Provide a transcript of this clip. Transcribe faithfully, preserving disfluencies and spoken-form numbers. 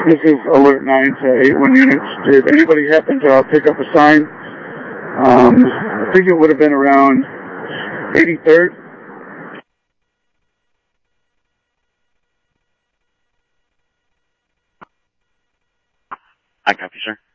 This is Alert nine to eight one units. Did anybody happen to pick up a sign? Um, I think it would have been around eighty-third. I copy, sir.